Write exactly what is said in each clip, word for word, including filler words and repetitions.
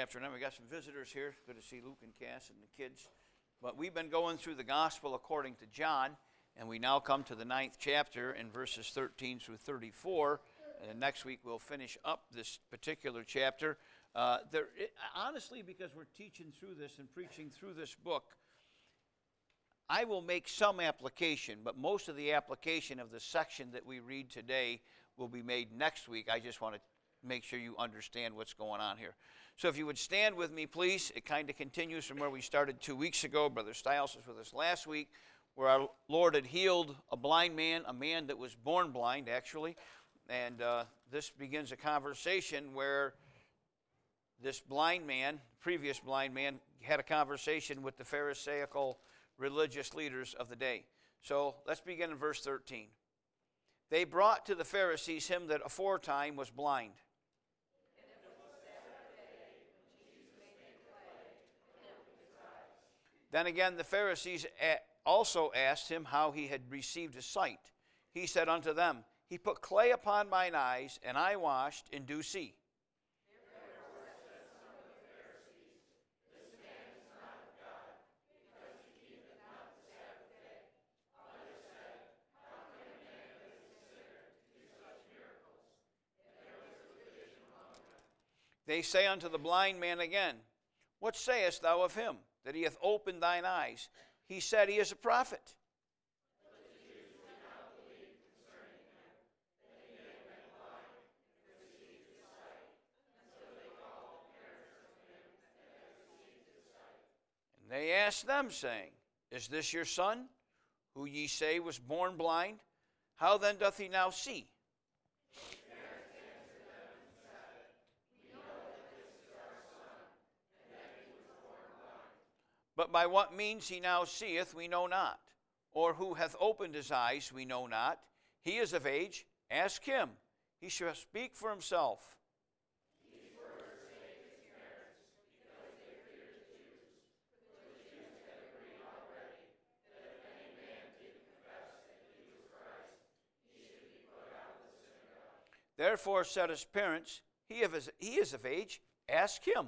afternoon. We got some visitors here. Good to see Luke and Cass and the kids. But we've been going through the gospel according to John, and we now come to the ninth chapter in verses thirteen through thirty-four. And next week we'll finish up this particular chapter. Uh, there, it, honestly, because we're teaching through this and preaching through this book, I will make some application, but most of the application of the section that we read today will be made next week. I just want to make sure you understand what's going on here. So if you would stand with me, please. It kind of continues from where we started two weeks ago. Brother Stiles was with us last week, where our Lord had healed a blind man, a man that was born blind, actually. And uh, this begins a conversation where this blind man, previous blind man, had a conversation with the Pharisaical religious leaders of the day. So let's begin in verse thirteen. They brought to the Pharisees him that aforetime was blind. Then again the Pharisees also asked him how he had received his sight. He said unto them, He put clay upon mine eyes, and I washed, and do see. They say unto the blind man again, What sayest thou of him, that he hath opened thine eyes? He said, He is a prophet. And they asked them, saying, Is this your son, who ye say was born blind? How then doth he now see? But by what means he now seeth, we know not. Or who hath opened his eyes, we know not. He is of age. Ask him. He shall speak for himself. These words spake his parents, because they feared the Jews. For the Jews had agreed already, that if any man did confess that he was Christ, he should be put out of the synagogue. Therefore said his parents, He, of his, he is of age. Ask him.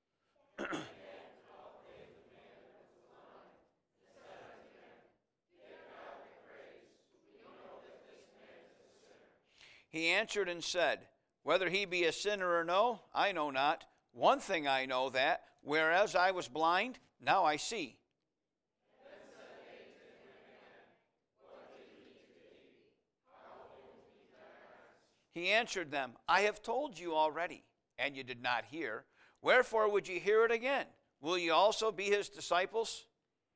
He answered and said, Whether he be a sinner or no, I know not. One thing I know, that, whereas I was blind, now I see. Then said they to him again, What did we do to thee? How opened we thine eyes? He answered them, I have told you already, and you did not hear. Wherefore would ye hear it again? Will ye also be his disciples?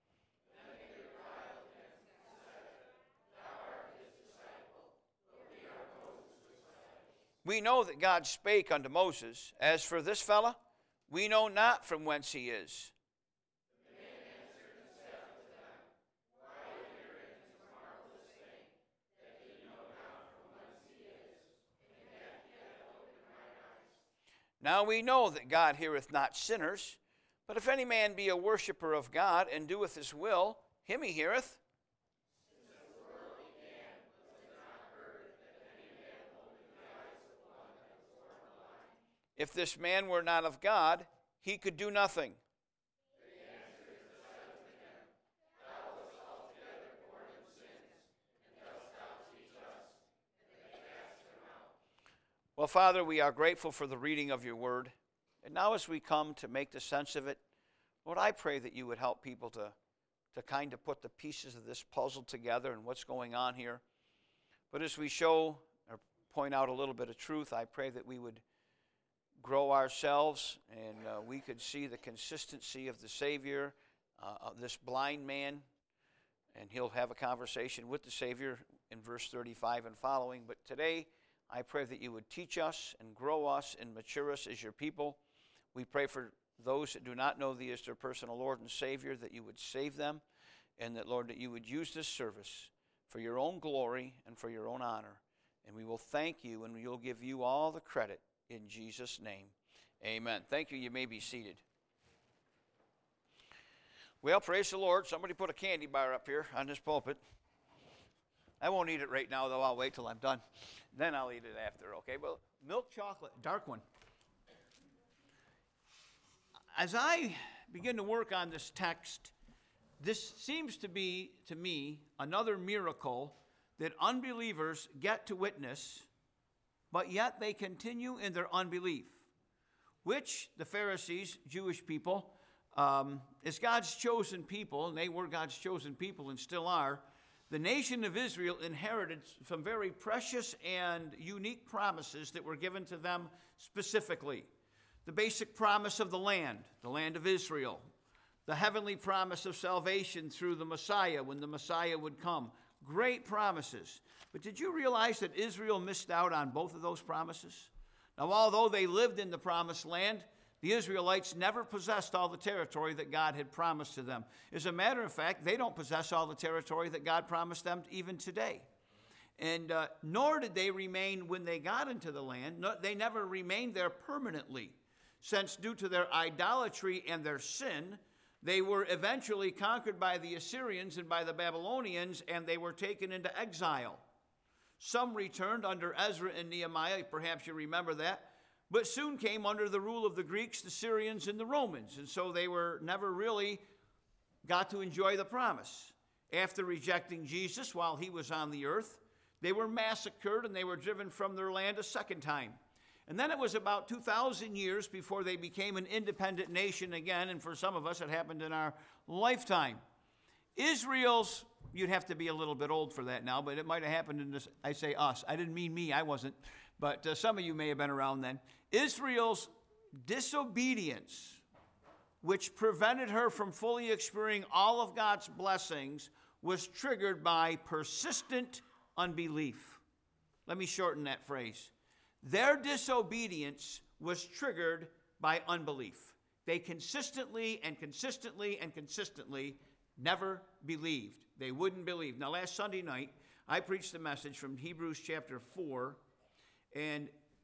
We know that God spake unto Moses. As for this fellow, we know not from whence he is. The man answered and said unto them, Why herein is a marvelous thing, that ye know not from whence he is, and yet he hath opened mine eyes. Now we know that God heareth not sinners, but if any man be a worshipper of God, and doeth his will, him he heareth. If this man were not of God, he could do nothing. They answered and said unto him, Thou wast altogether born in sins, and dost thou teach us? And they cast him out. Well, Father, we are grateful for the reading of your word. And now as we come to make the sense of it, Lord, I pray that you would help people to, to kind of put the pieces of this puzzle together and what's going on here. But as we show or point out a little bit of truth, I pray that we would grow ourselves, and uh, we could see the consistency of the Savior, uh, of this blind man, and he'll have a conversation with the Savior in verse thirty-five and following. But today, I pray that you would teach us and grow us and mature us as your people. We pray for those that do not know thee as their personal Lord and Savior, that you would save them, and that, Lord, that you would use this service for your own glory and for your own honor. And we will thank you, and we'll give you all the credit. In Jesus' name, amen. Thank you. You may be seated. Well, praise the Lord. Somebody put a candy bar up here on this pulpit. I won't eat it right now, though. I'll wait till I'm done. Then I'll eat it after, okay? Well, milk chocolate, dark one. as I begin to work on this text, this seems to be, to me, another miracle that unbelievers get to witness, but yet they continue in their unbelief, which the Pharisees, Jewish people, um, as God's chosen people, and they were God's chosen people and still are, the nation of Israel inherited some very precious and unique promises that were given to them specifically. The basic promise of the land, the land of Israel. The heavenly promise of salvation through the Messiah, when the Messiah would come. Great promises. But did you realize that Israel missed out on both of those promises? Now, although they lived in the promised land, the Israelites never possessed all the territory that God had promised to them. As a matter of fact, they don't possess all the territory that God promised them even today. And uh, nor did they remain when they got into the land. No, they never remained there permanently, since due to their idolatry and their sin, they were eventually conquered by the Assyrians and by the Babylonians, and they were taken into exile. Some returned under Ezra and Nehemiah, perhaps you remember that, but soon came under the rule of the Greeks, the Syrians, and the Romans, and so they were never really got to enjoy the promise. After rejecting Jesus while he was on the earth, they were massacred and they were driven from their land a second time. And then it was about two thousand years before they became an independent nation again, and for some of us it happened in our lifetime. Israel's, you'd have to be a little bit old for that now, but it might have happened in this, I say us. I didn't mean me, I wasn't, but uh, some of you may have been around then. Israel's disobedience, which prevented her from fully experiencing all of God's blessings, was triggered by persistent unbelief. Let me shorten that phrase. Their disobedience was triggered by unbelief. They consistently and consistently and consistently never believed. They wouldn't believe. Now, last Sunday night, I preached a message from Hebrews chapter four, and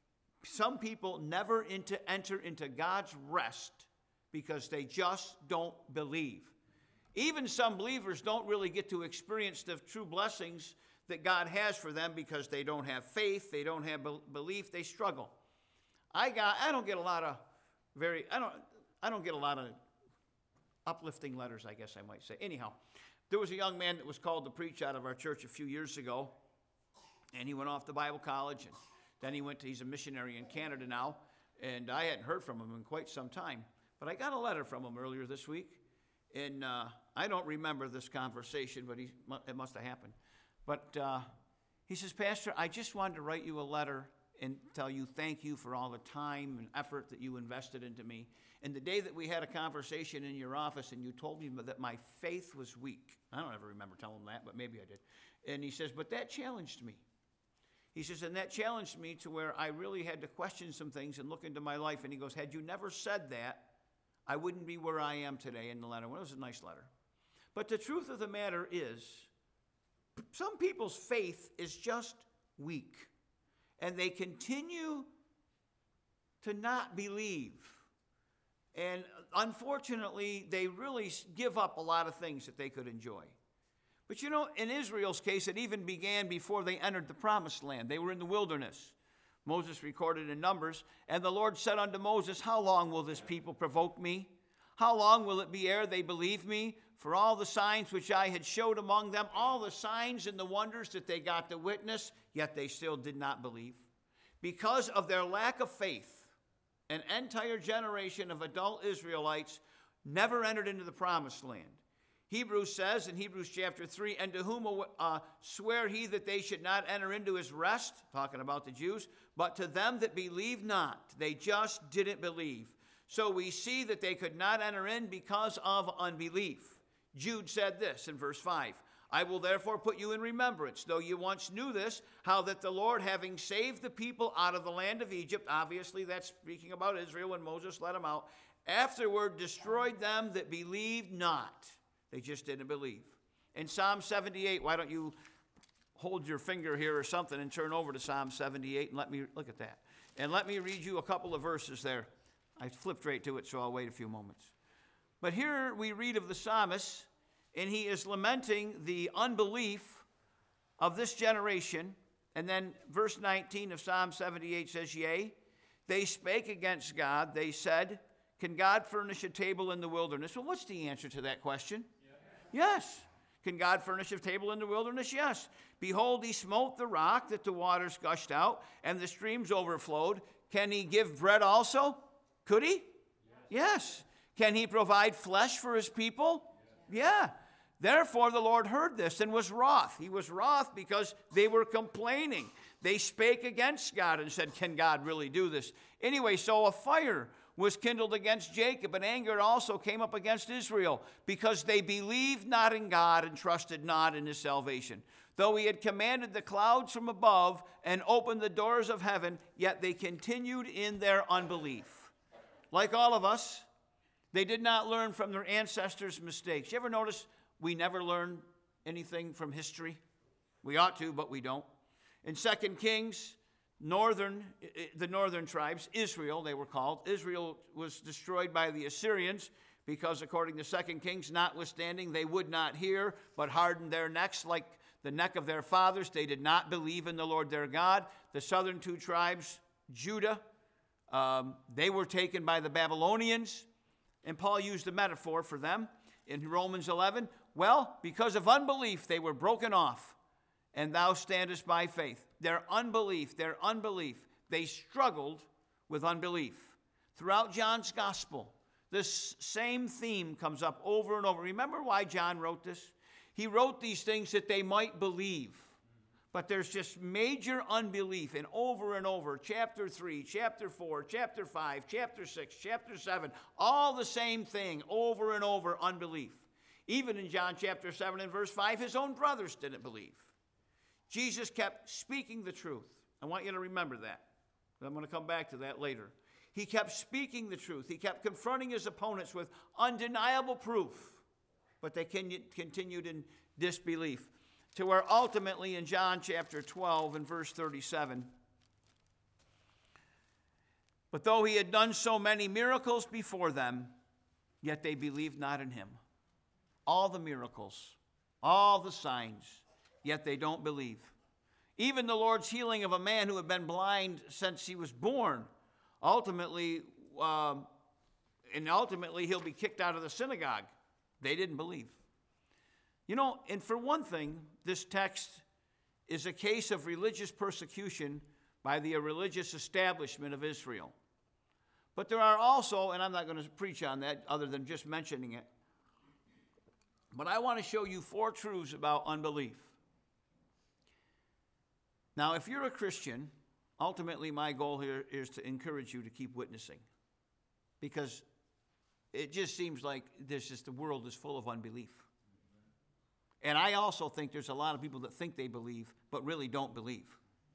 some people never into, enter into God's rest because they just don't believe. Even some believers don't really get to experience the true blessings that God has for them because they don't have faith, they don't have belief, they struggle. I got I don't get a lot of very I don't I don't get a lot of uplifting letters, I guess I might say. Anyhow, there was a young man that was called to preach out of our church a few years ago, and he went off to Bible college, and then he went to he's a missionary in Canada now, and I hadn't heard from him in quite some time. But I got a letter from him earlier this week, and uh, I don't remember this conversation, but he, it must have happened. But uh, he says, Pastor, I just wanted to write you a letter and tell you thank you for all the time and effort that you invested into me. And the day that we had a conversation in your office and you told me that my faith was weak. I don't ever remember telling him that, but maybe I did. And he says, but that challenged me. He says, and that challenged me to where I really had to question some things and look into my life. And he goes, had you never said that, I wouldn't be where I am today in the letter. Well, it was a nice letter. But the truth of the matter is, some people's faith is just weak, and they continue to not believe. And unfortunately, they really give up a lot of things that they could enjoy. But you know, in Israel's case, it even began before they entered the promised land. They were in the wilderness. Moses recorded in Numbers, and the Lord said unto Moses, how long will this people provoke me? How long will it be ere they believe me? For all the signs which I had showed among them, all the signs and the wonders that they got to witness, yet they still did not believe. Because of their lack of faith, an entire generation of adult Israelites never entered into the promised land. Hebrews says in Hebrews chapter three, and to whom uh, swear he that they should not enter into his rest, talking about the Jews, but to them that believe not, they just didn't believe. So we see that they could not enter in because of unbelief. Jude said this in verse five, I will therefore put you in remembrance, though you once knew this, how that the Lord, having saved the people out of the land of Egypt, obviously that's speaking about Israel when Moses let them out, afterward destroyed them that believed not. They just didn't believe. In Psalm seventy-eight, why don't you hold your finger here or something and turn over to Psalm seventy-eight and let me look at that. And let me read you a couple of verses there. I flipped right to it, so I'll wait a few moments. But here we read of the psalmist, and he is lamenting the unbelief of this generation. And then verse nineteen of Psalm seventy-eight says, yea, they spake against God. They said Can God furnish a table in the wilderness? Well, what's the answer to that question? Yeah. Yes. Can God furnish a table in the wilderness? Yes. Behold, he smote the rock that the waters gushed out and the streams overflowed. Can he give bread also? Could he? Yes. Yes. Can he provide flesh for his people? Yes. Yeah. Therefore, the Lord heard this and was wroth. He was wroth because they were complaining. They spake against God and said, can God really do this? Anyway, so a fire was kindled against Jacob, and anger also came up against Israel, because they believed not in God and trusted not in his salvation. Though he had commanded the clouds from above and opened the doors of heaven, yet they continued in their unbelief. Like all of us, they did not learn from their ancestors' mistakes. You ever notice we never learn anything from history? We ought to, but we don't. In Second Kings, northern, the northern tribes, Israel, they were called. Israel was destroyed by the Assyrians because, according to Second Kings, notwithstanding, they would not hear, but hardened their necks like the neck of their fathers. They did not believe in the Lord their God. The southern two tribes, Judah, um, they were taken by the Babylonians. And Paul used a metaphor for them in Romans eleven. Well, because of unbelief, they were broken off, and thou standest by faith. Their unbelief, their unbelief, they struggled with unbelief. Throughout John's gospel, this same theme comes up over and over. Remember why John wrote this? He wrote these things that they might believe. But there's just major unbelief, and over and over, chapter three, chapter four, chapter five, chapter six, chapter seven, all the same thing, over and over, unbelief. Even in John chapter seven and verse five, his own brothers didn't believe. Jesus kept speaking the truth. I want you to remember that. I'm going to come back to that later. He kept speaking the truth. He kept confronting his opponents with undeniable proof, but they continued in disbelief. To where ultimately in John chapter twelve and verse thirty-seven, but though he had done so many miracles before them, yet they believed not in him. All the miracles, all the signs, yet they don't believe. Even the Lord's healing of a man who had been blind since he was born, ultimately, um, and ultimately he'll be kicked out of the synagogue. They didn't believe. You know, and for one thing, this text is a case of religious persecution by the religious establishment of Israel. But there are also, and I'm not going to preach on that other than just mentioning it, but I want to show you four truths about unbelief. Now, if you're a Christian, ultimately my goal here is to encourage you to keep witnessing, because it just seems like this is, the world is full of unbelief. And I also think there's a lot of people that think they believe, but really don't believe.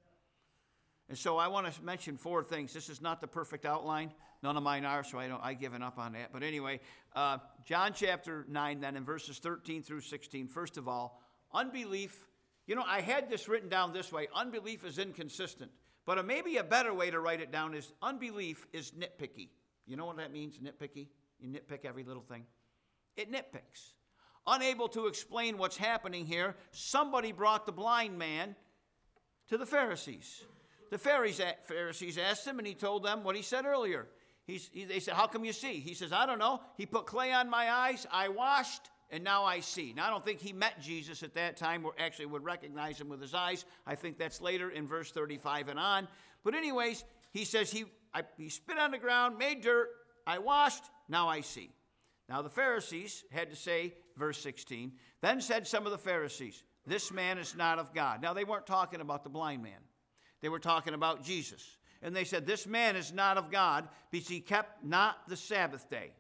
And so I want to mention four things. This is not the perfect outline. None of mine are, so I don't, I've given up on that. But anyway, uh, John chapter nine, then in verses thirteen through sixteen. First of all, unbelief. You know, I had this written down this way. Unbelief is inconsistent. But a, maybe a better way to write it down is unbelief is nitpicky. You know what that means, nitpicky? You nitpick every little thing. It nitpicks. Unable to explain what's happening here, somebody brought the blind man to the Pharisees. The Pharisees asked him, and he told them what he said earlier. He's, he, they said, how come you see? He says, I don't know. He put clay on my eyes, I washed, and now I see. Now, I don't think he met Jesus at that time, or actually would recognize him with his eyes. I think that's later in verse thirty-five and on. But anyways, he says, he, I, he spit on the ground, made dirt, I washed, now I see. Now, the Pharisees had to say, verse sixteen, then said some of the Pharisees, this man is not of God. Now, they weren't talking about the blind man. They were talking about Jesus. And they said, this man is not of God because he kept not the Sabbath day.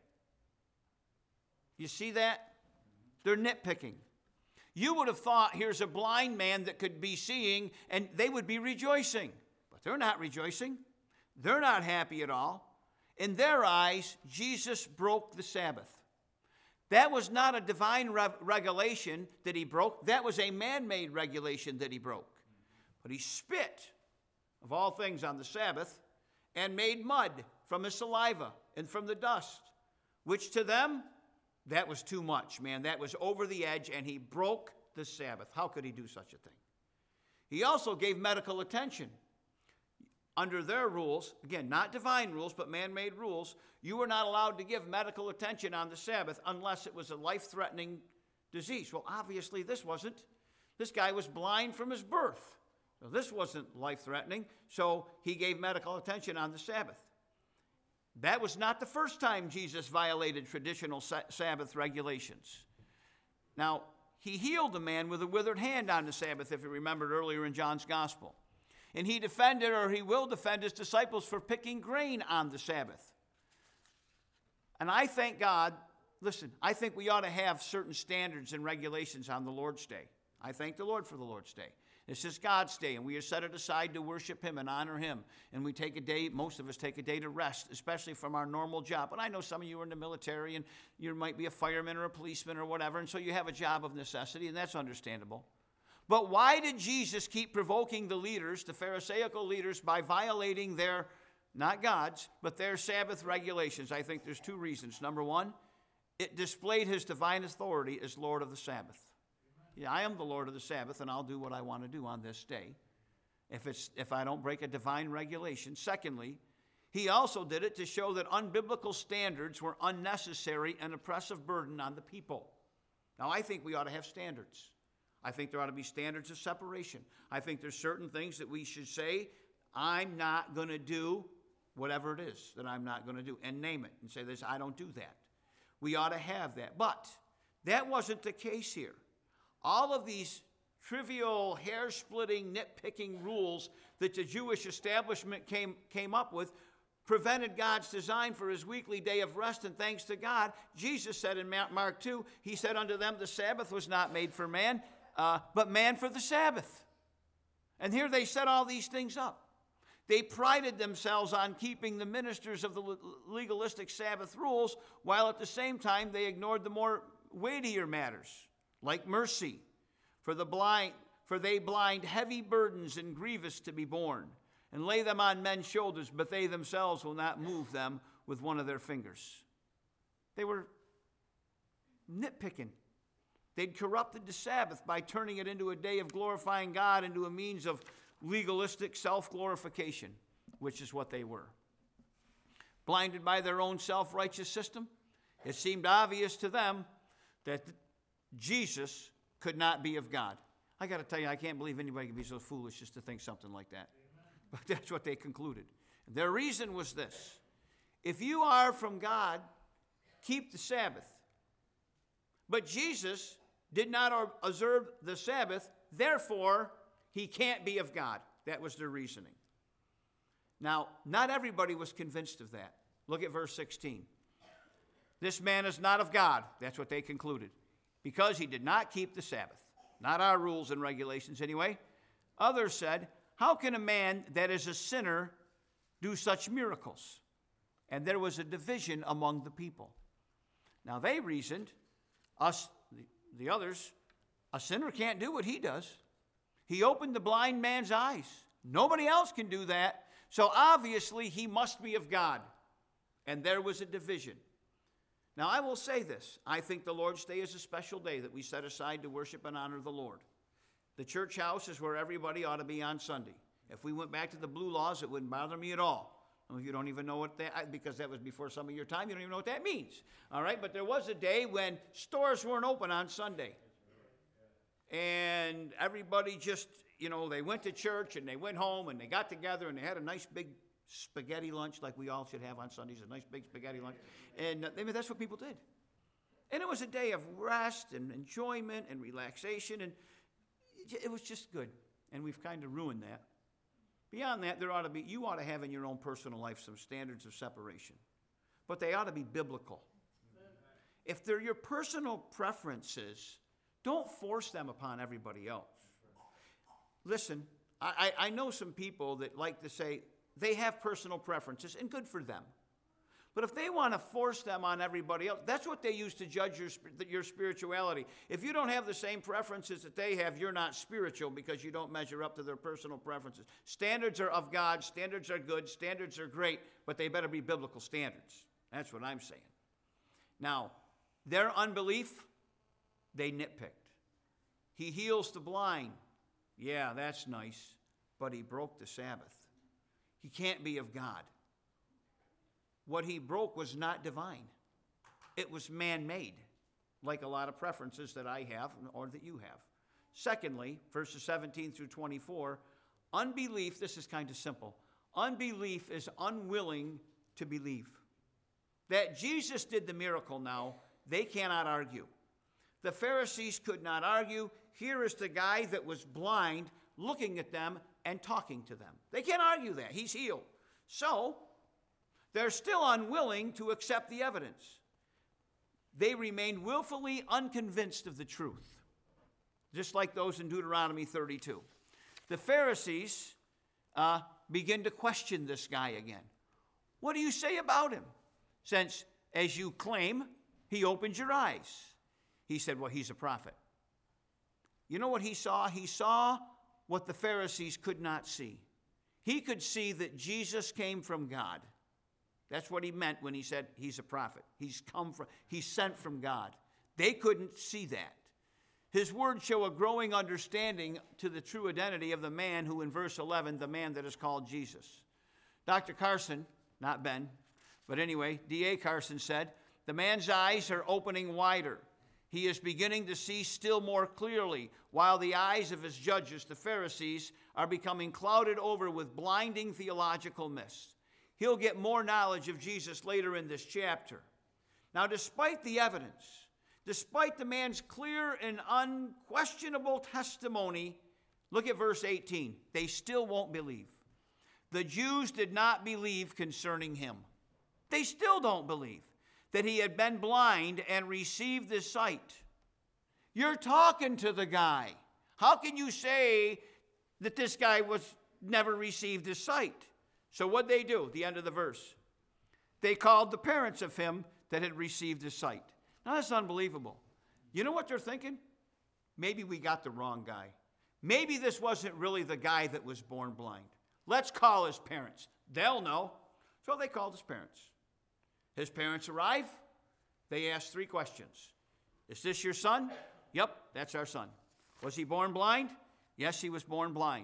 You see that? They're nitpicking. You would have thought, here's a blind man that could be seeing, and they would be rejoicing. But they're not rejoicing. They're not happy at all. In their eyes, Jesus broke the Sabbath. That was not a divine re- regulation that he broke. That was a man-made regulation that he broke. But he spit, of all things, on the Sabbath and made mud from his saliva and from the dust, which to them, that was too much, man. That was over the edge, and he broke the Sabbath. How could he do such a thing? He also gave medical attention. under their rules, again, not divine rules, but man-made rules, you were not allowed to give medical attention on the Sabbath unless it was a life-threatening disease. Well, obviously this wasn't. This guy was blind from his birth. So this wasn't life-threatening, so he gave medical attention on the Sabbath. That was not the first time Jesus violated traditional sa- Sabbath regulations. Now, he healed a man with a withered hand on the Sabbath, if you remembered earlier in John's Gospel. And he defended, or he will defend his disciples for picking grain on the Sabbath. And I thank God, listen, I think we ought to have certain standards and regulations on the Lord's Day. I thank the Lord for the Lord's Day. This is God's day, and we are set it aside to worship him and honor him. And we take a day, most of us take a day to rest, especially from our normal job. But I know some of you are in the military, and you might be a fireman or a policeman or whatever, and so you have a job of necessity, and that's understandable. But why did Jesus keep provoking the leaders, the Pharisaical leaders, by violating their, not God's, but their Sabbath regulations? I think there's two reasons. Number one, it displayed his divine authority as Lord of the Sabbath. Yeah, I am the Lord of the Sabbath, and I'll do what I want to do on this day if it's if I don't break a divine regulation. Secondly, he also did it to show that unbiblical standards were unnecessary and oppressive burden on the people. Now, I think we ought to have standards. I think there ought to be standards of separation. I think there's certain things that we should say, I'm not going to do whatever it is that I'm not going to do, and name it and say this, I don't do that. We ought to have that. But that wasn't the case here. All of these trivial, hair-splitting, nitpicking rules that the Jewish establishment came, came up with prevented God's design for his weekly day of rest, and thanks to God, Jesus said in Mark two, he said unto them, the Sabbath was not made for man, uh, but man for the Sabbath. And here they set all these things up. They prided themselves on keeping the ministers of the legalistic Sabbath rules, while at the same time they ignored the more weightier matters, like mercy, for the blind, for they blind heavy burdens and grievous to be borne, and lay them on men's shoulders, but they themselves will not move them with one of their fingers. They were nitpicking. They'd corrupted the Sabbath by turning it into a day of glorifying God, into a means of legalistic self-glorification, which is what they were. Blinded by their own self-righteous system, it seemed obvious to them that Jesus could not be of God. I got to tell you, I can't believe anybody could be so foolish just to think something like that. But that's what they concluded. Their reason was this: if you are from God, keep the Sabbath. But Jesus did not observe the Sabbath, therefore he can't be of God. That was their reasoning. Now, not everybody was convinced of that. Look at verse sixteen. This man is not of God. That's what they concluded, because he did not keep the Sabbath. Not our rules and regulations anyway. Others said, how can a man that is a sinner do such miracles? And there was a division among the people. Now they reasoned, us, the, the others, a sinner can't do what he does. He opened the blind man's eyes. Nobody else can do that. So obviously he must be of God. And there was a division. Now I will say this. I think the Lord's Day is a special day that we set aside to worship and honor the Lord. The church house is where everybody ought to be on Sunday. If we went back to the blue laws, it wouldn't bother me at all. Well, you don't even know what that, because that was before some of your time, you don't even know what that means. All right, but there was a day when stores weren't open on Sunday. And everybody just, you know, they went to church and they went home and they got together and they had a nice big spaghetti lunch like we all should have on Sundays, a nice big spaghetti lunch. And I mean, that's what people did. And it was a day of rest and enjoyment and relaxation, and it was just good. And we've kind of ruined that. Beyond that, there ought to be, you ought to have in your own personal life some standards of separation. But they ought to be biblical. If they're your personal preferences, don't force them upon everybody else. Listen, I, I know some people that like to say they have personal preferences, and good for them. But if they want to force them on everybody else, that's what they use to judge your, your spirituality. If you don't have the same preferences that they have, you're not spiritual because you don't measure up to their personal preferences. Standards are of God. Standards are good. Standards are great, but they better be biblical standards. That's what I'm saying. Now, their unbelief, they nitpicked. He heals the blind. Yeah, that's nice, but he broke the Sabbath. He can't be of God. What he broke was not divine. It was man-made, like a lot of preferences that I have or that you have. Secondly, verses seventeen through twenty-four, unbelief, this is kind of simple. Unbelief is unwilling to believe. That Jesus did the miracle now, they cannot argue. The Pharisees could not argue. Here is the guy that was blind looking at them and talking to them. They can't argue that. He's healed. So, they're still unwilling to accept the evidence. They remain willfully unconvinced of the truth, just like those in Deuteronomy thirty-two. The Pharisees uh, begin to question this guy again. What do you say about him? Since, as you claim, he opened your eyes. He said, well, he's a prophet. You know what he saw? He saw what the Pharisees could not see. He could see that Jesus came from God. That's what he meant when he said he's a prophet. He's come from, he's sent from God. They couldn't see that. His words show a growing understanding to the true identity of the man who, in verse eleven, the man that is called Jesus. Doctor Carson, not Ben, but anyway, D A Carson said, the man's eyes are opening wider. He is beginning to see still more clearly, while the eyes of his judges, the Pharisees, are becoming clouded over with blinding theological mist. He'll get more knowledge of Jesus later in this chapter. Now, despite the evidence, despite the man's clear and unquestionable testimony, look at verse eighteen. They still won't believe. The Jews did not believe concerning him. They still don't believe that he had been blind and received his sight. You're talking to the guy. How can you say that this guy was never received his sight? So what'd they do at the end of the verse? They called the parents of him that had received his sight. Now that's unbelievable. You know what they're thinking? Maybe we got the wrong guy. Maybe this wasn't really the guy that was born blind. Let's call his parents. They'll know. So they called his parents. His parents arrive. They ask three questions. Is this your son? Yep, that's our son. Was he born blind? Yes, he was born blind.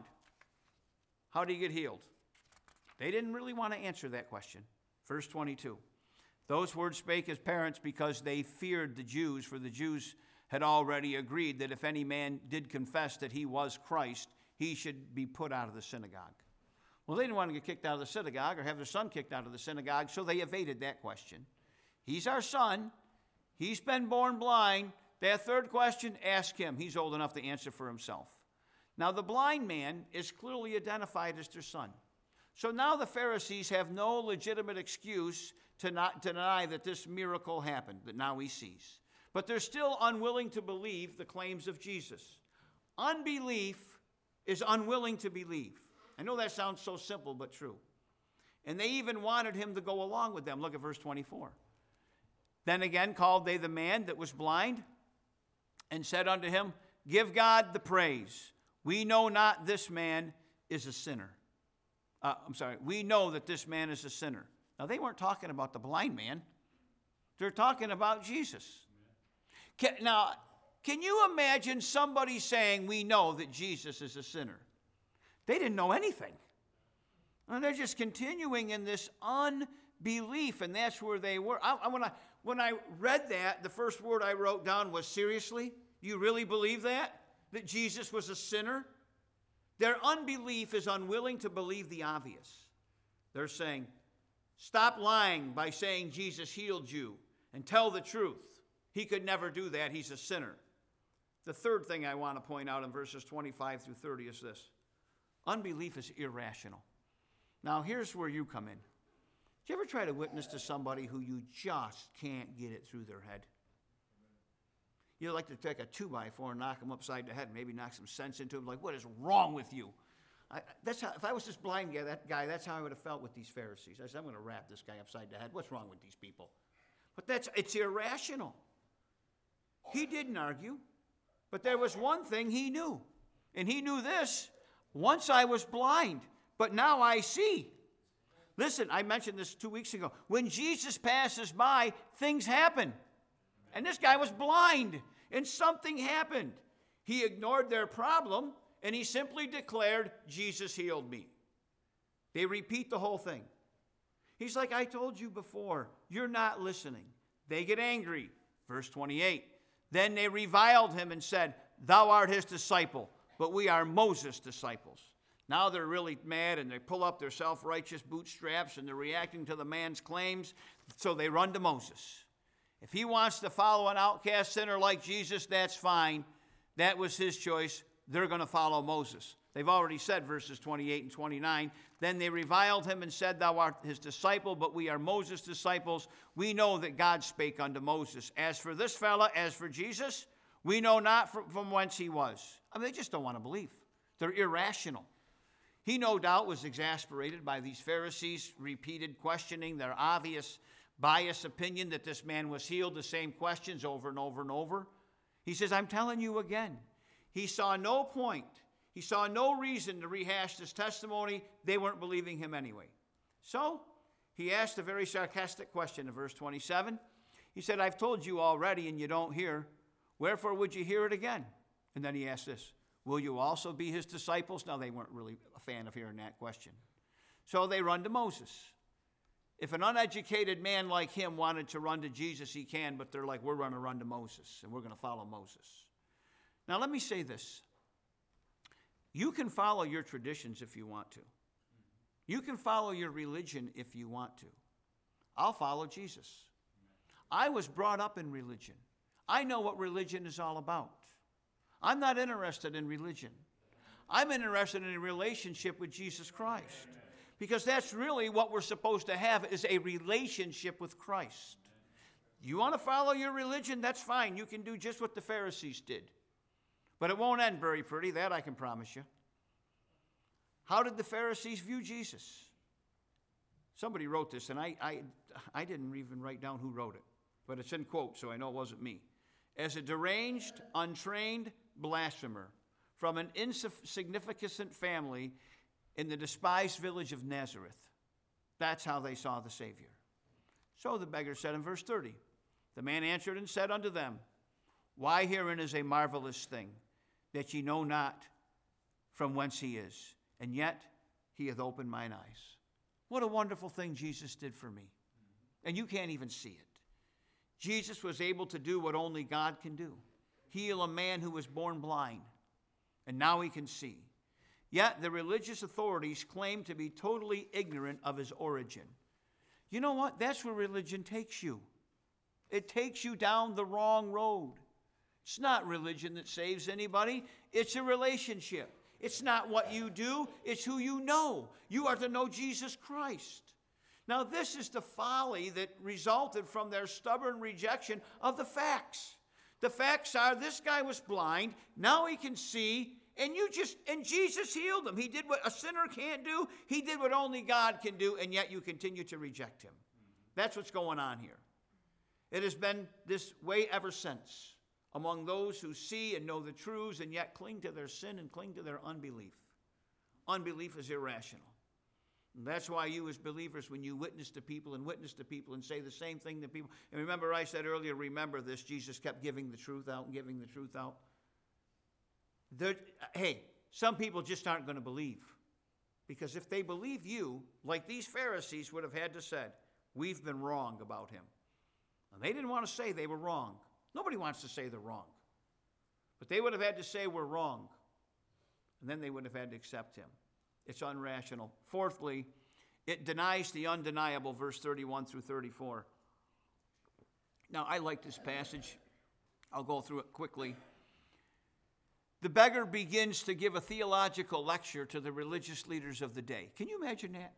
How did he get healed? They didn't really want to answer that question. Verse twenty-two. Those words spake his parents because they feared the Jews, for the Jews had already agreed that if any man did confess that he was Christ, he should be put out of the synagogue. Well, they didn't want to get kicked out of the synagogue or have their son kicked out of the synagogue, so they evaded that question. He's our son. He's been born blind. That third question, ask him. He's old enough to answer for himself. Now, the blind man is clearly identified as their son. So now the Pharisees have no legitimate excuse to not to deny that this miracle happened, that now he sees. But they're still unwilling to believe the claims of Jesus. Unbelief is unwilling to believe. I know that sounds so simple, but true. And they even wanted him to go along with them. Look at verse twenty-four. Then again called they the man that was blind and said unto him, give God the praise. We know not this man is a sinner. Uh, I'm sorry, we know that this man is a sinner. Now, they weren't talking about the blind man. They're talking about Jesus. Can, now, can you imagine somebody saying, we know that Jesus is a sinner? They didn't know anything. And they're just continuing in this unbelief, and that's where they were. I, I, when, I, when I read that, the first word I wrote down was, seriously? Do you really believe that? That Jesus was a sinner? Their unbelief is unwilling to believe the obvious. They're saying, stop lying by saying Jesus healed you and tell the truth. He could never do that. He's a sinner. The third thing I want to point out in verses twenty-five through thirty is this. Unbelief is irrational. Now, here's where you come in. Did you ever try to witness to somebody who you just can't get it through their head? You'd like to take a two by four and knock them upside the head, maybe knock some sense into them, like, what is wrong with you? I, that's how, if I was this blind guy, that guy, that's how I would have felt with these Pharisees. I said, I'm going to wrap this guy upside the head. What's wrong with these people? But that's, it's irrational. He didn't argue, but there was one thing he knew, and he knew this. Once I was blind, but now I see. Listen, I mentioned this two weeks ago. When Jesus passes by, things happen. And this guy was blind, and something happened. He ignored their problem, and he simply declared, Jesus healed me. They repeat the whole thing. He's like, I told you before, you're not listening. They get angry. Verse twenty-eight. Then they reviled him and said, thou art his disciple, but we are Moses' disciples. Now they're really mad, and they pull up their self-righteous bootstraps, and they're reacting to the man's claims, so they run to Moses. If he wants to follow an outcast sinner like Jesus, that's fine. That was his choice. They're going to follow Moses. They've already said, verses twenty-eight and twenty-nine, then they reviled him and said, thou art his disciple, but we are Moses' disciples. We know that God spake unto Moses. As for this fella, as for Jesus, we know not from, from whence he was. I mean, they just don't want to believe. They're irrational. He no doubt was exasperated by these Pharisees' repeated questioning, their obvious biased opinion that this man was healed, the same questions over and over and over. He says, I'm telling you again, he saw no point. He saw no reason to rehash this testimony. They weren't believing him anyway. So he asked a very sarcastic question in verse twenty-seven. He said, I've told you already and you don't hear. Wherefore would you hear it again? And then he asked this, will you also be his disciples? Now, they weren't really a fan of hearing that question. So they run to Moses. If an uneducated man like him wanted to run to Jesus, he can, but they're like, we're going to run to Moses, and we're going to follow Moses. Now, let me say this. You can follow your traditions if you want to. You can follow your religion if you want to. I'll follow Jesus. I was brought up in religion. I know what religion is all about. I'm not interested in religion. I'm interested in a relationship with Jesus Christ. Because that's really what we're supposed to have, is a relationship with Christ. You want to follow your religion? That's fine. You can do just what the Pharisees did. But it won't end very pretty, that I can promise you. How did the Pharisees view Jesus? Somebody wrote this, and I, I, I didn't even write down who wrote it. But it's in quotes, so I know it wasn't me. As a deranged, untrained blasphemer from an insignificant family in the despised village of Nazareth. That's how they saw the Savior. So the beggar said in verse thirty, the man answered and said unto them, why herein is a marvelous thing, that ye know not from whence he is, and yet he hath opened mine eyes. What a wonderful thing Jesus did for me. And you can't even see it. Jesus was able to do what only God can do. Heal a man who was born blind, and now he can see. Yet the religious authorities claim to be totally ignorant of his origin. You know what? That's where religion takes you. It takes you down the wrong road. It's not religion that saves anybody. It's a relationship. It's not what you do. It's who you know. You are to know Jesus Christ. Now, this is the folly that resulted from their stubborn rejection of the facts. The facts are this guy was blind. Now he can see. And you just, and Jesus healed him. He did what a sinner can't do. He did what only God can do, and yet you continue to reject him. That's what's going on here. It has been this way ever since among those who see and know the truths and yet cling to their sin and cling to their unbelief. Unbelief is irrational. And that's why you as believers, when you witness to people and witness to people and say the same thing to people, and remember I said earlier, remember this, Jesus kept giving the truth out and giving the truth out. They're, hey, some people just aren't going to believe. Because if they believe you, like these Pharisees would have had to said, we've been wrong about him. And they didn't want to say they were wrong. Nobody wants to say they're wrong. But they would have had to say we're wrong. And then they would have had to accept him. It's unrational. Fourthly, it denies the undeniable, verse thirty-one through thirty-four. Now, I like this passage. I'll go through it quickly. The beggar begins to give a theological lecture to the religious leaders of the day. Can you imagine that?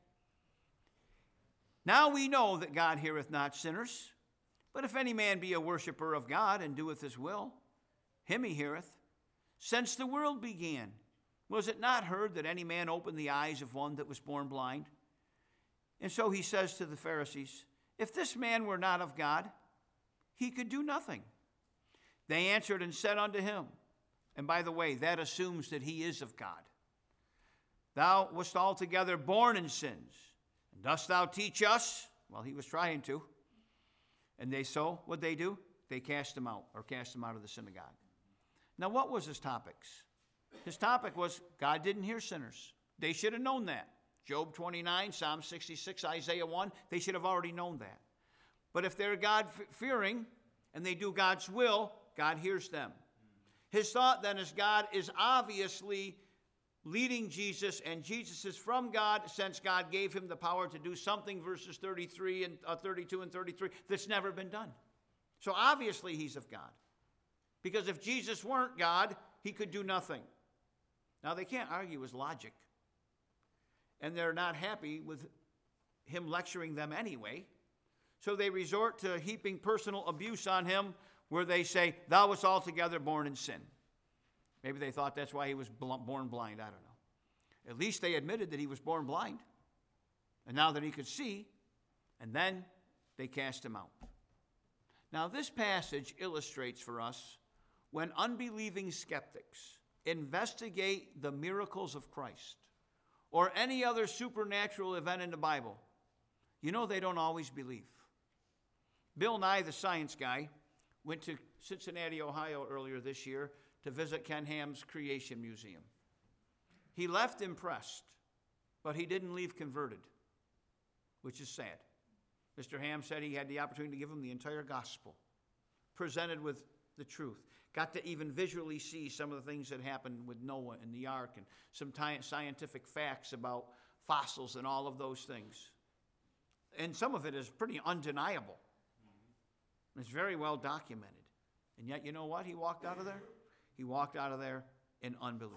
Now we know that God heareth not sinners, but if any man be a worshiper of God and doeth his will, him he heareth. Since the world began, was it not heard that any man opened the eyes of one that was born blind? And so he says to the Pharisees, if this man were not of God, he could do nothing. They answered and said unto him, and by the way, that assumes that he is of God. Thou wast altogether born in sins, and dost thou teach us? Well, he was trying to. And they so, what'd they do? They cast him out, or cast him out of the synagogue. Now, what was his topics? His topic was God didn't hear sinners. They should have known that. Job twenty-nine, Psalm sixty-six, Isaiah one, they should have already known that. But if they're God-fearing and they do God's will, God hears them. His thought then is God is obviously leading Jesus, and Jesus is from God since God gave him the power to do something, verses thirty-three and uh, thirty-two and thirty-three, that's never been done. So obviously he's of God. Because if Jesus weren't God, he could do nothing. Now they can't argue his logic. And they're not happy with him lecturing them anyway. So they resort to heaping personal abuse on him, where they say, thou wast altogether born in sin. Maybe they thought that's why he was born blind. I don't know. At least they admitted that he was born blind. And now that he could see, and then they cast him out. Now this passage illustrates for us when unbelieving skeptics investigate the miracles of Christ or any other supernatural event in the Bible, you know they don't always believe. Bill Nye, the science guy, went to Cincinnati, Ohio earlier this year to visit Ken Ham's Creation Museum. He left impressed, but he didn't leave converted, which is sad. Mister Ham said he had the opportunity to give him the entire gospel, presented with the truth. Got to even visually see some of the things that happened with Noah and the ark, and some scientific facts about fossils and all of those things. And some of it is pretty undeniable. It's very well documented. And yet, you know what? He walked out of there? He walked out of there in unbelief.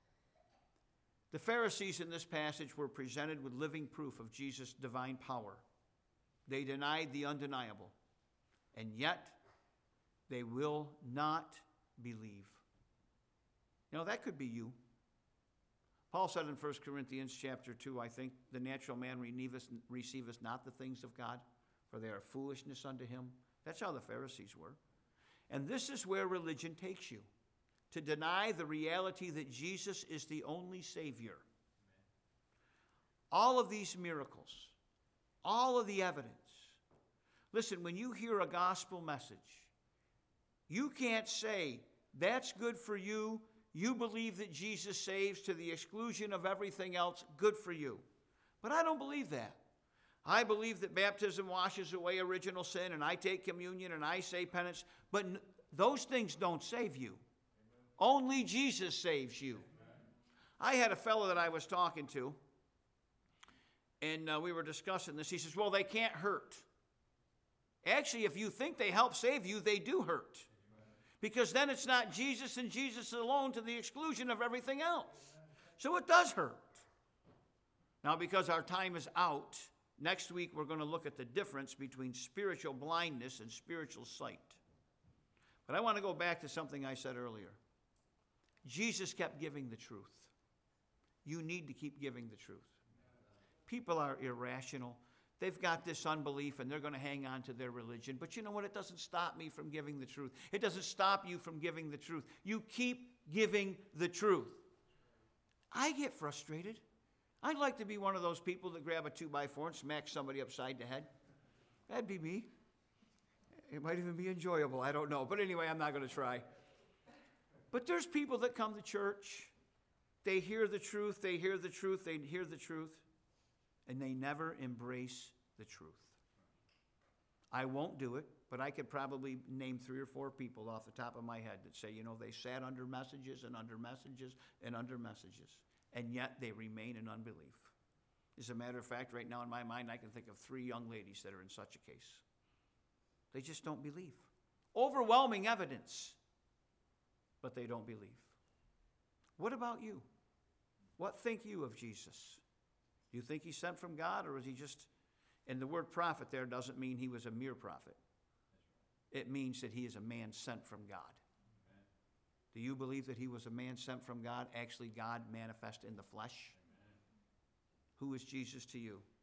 The Pharisees in this passage were presented with living proof of Jesus' divine power. They denied the undeniable, and yet they will not believe. You know, that could be you. Paul said in First Corinthians chapter two, I think, the natural man receiveth not the things of God, for they are foolishness unto him. That's how the Pharisees were. And this is where religion takes you, to deny the reality that Jesus is the only Savior. All of these miracles, all of the evidence. Listen, when you hear a gospel message, you can't say, that's good for you. You believe that Jesus saves to the exclusion of everything else. Good for you. But I don't believe that. I believe that baptism washes away original sin, and I take communion, and I say penance. But n- those things don't save you. Only Jesus saves you. I had a fellow that I was talking to, and uh, we were discussing this. He says, well, they can't hurt. Actually, if you think they help save you, they do hurt. Because then it's not Jesus and Jesus alone to the exclusion of everything else. So it does hurt. Now, because our time is out, next week we're going to look at the difference between spiritual blindness and spiritual sight. But I want to go back to something I said earlier. Jesus kept giving the truth. You need to keep giving the truth. People are irrational. They've got this unbelief, and they're going to hang on to their religion. But you know what? It doesn't stop me from giving the truth. It doesn't stop you from giving the truth. You keep giving the truth. I get frustrated. I'd like to be one of those people that grab a two by four and smack somebody upside the head. That'd be me. It might even be enjoyable. I don't know. But anyway, I'm not going to try. But there's people that come to church. They hear the truth. They hear the truth. They hear the truth. And they never embrace the truth. I won't do it, but I could probably name three or four people off the top of my head that say, you know, they sat under messages and under messages and under messages, and yet they remain in unbelief. As a matter of fact, right now in my mind, I can think of three young ladies that are in such a case. They just don't believe. Overwhelming evidence, but they don't believe. What about you? What think you of Jesus? Do you think he's sent from God, or is he just, and the word prophet there doesn't mean he was a mere prophet. It means that he is a man sent from God. Amen. Do you believe that he was a man sent from God, actually God manifest in the flesh? Amen. Who is Jesus to you?